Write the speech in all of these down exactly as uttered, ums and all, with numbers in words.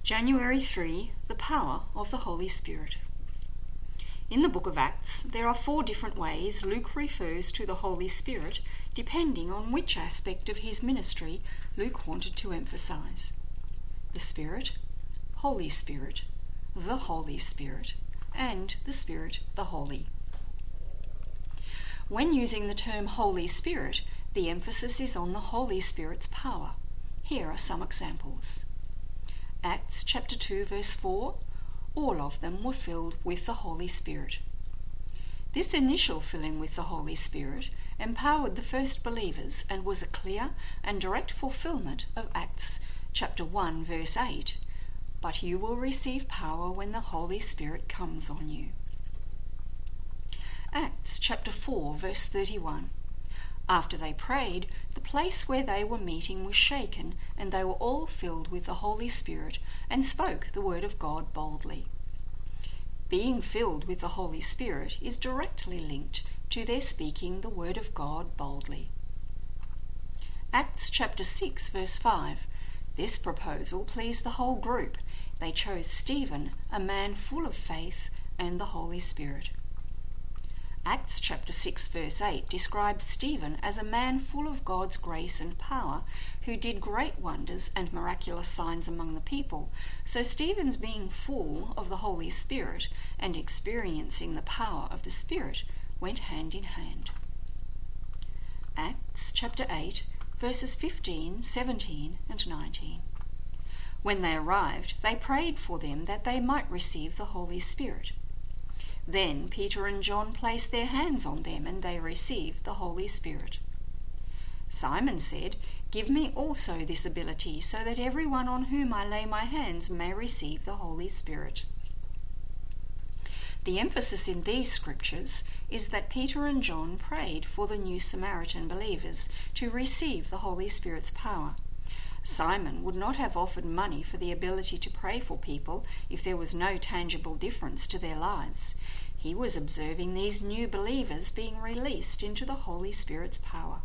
January third, the power of the Holy Spirit. In the book of Acts, there are four different ways Luke refers to the Holy Spirit, depending on which aspect of his ministry Luke wanted to emphasize. The Spirit, Holy Spirit, the Holy Spirit, and the Spirit, the Holy. When using the term Holy Spirit, the emphasis is on the Holy Spirit's power. Here are some examples. Acts chapter two verse four, all of them were filled with the Holy Spirit. This initial filling with the Holy Spirit empowered the first believers and was a clear and direct fulfillment of Acts chapter one verse eight. But you will receive power when the Holy Spirit comes on you. Acts chapter four verse thirty-one. After they prayed, the place where they were meeting was shaken, and they were all filled with the Holy Spirit and spoke the word of God boldly. Being filled with the Holy Spirit is directly linked to their speaking the word of God boldly. Acts chapter six verse five. This proposal pleased the whole group. They chose Stephen, a man full of faith and the Holy Spirit. Acts chapter six verse eight describes Stephen as a man full of God's grace and power, who did great wonders and miraculous signs among the people. So Stephen's being full of the Holy Spirit and experiencing the power of the Spirit went hand in hand. Acts chapter eight verses fifteen, seventeen and nineteen. When they arrived, they prayed for them that they might receive the Holy Spirit. Then Peter and John placed their hands on them, and they received the Holy Spirit. Simon said, "Give me also this ability, so that everyone on whom I lay my hands may receive the Holy Spirit." The emphasis in these scriptures is that Peter and John prayed for the new Samaritan believers to receive the Holy Spirit's power. Simon would not have offered money for the ability to pray for people if there was no tangible difference to their lives. He was observing these new believers being released into the Holy Spirit's power.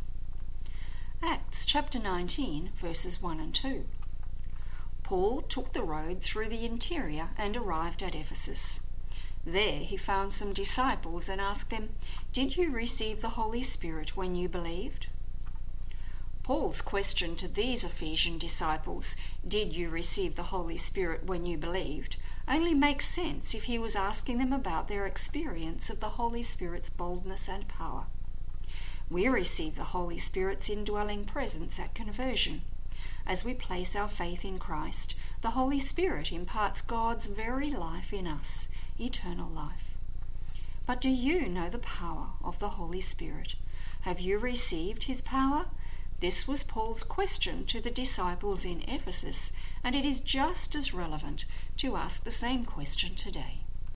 Acts chapter nineteen verses one and two. Paul took the road through the interior and arrived at Ephesus. There he found some disciples and asked them, "Did you receive the Holy Spirit when you believed?" Paul's question to these Ephesian disciples, "Did you receive the Holy Spirit when you believed?" only makes sense if he was asking them about their experience of the Holy Spirit's boldness and power. We receive the Holy Spirit's indwelling presence at conversion. As we place our faith in Christ, the Holy Spirit imparts God's very life in us, eternal life. But do you know the power of the Holy Spirit? Have you received his power? This was Paul's question to the disciples in Ephesus, and it is just as relevant to ask the same question today.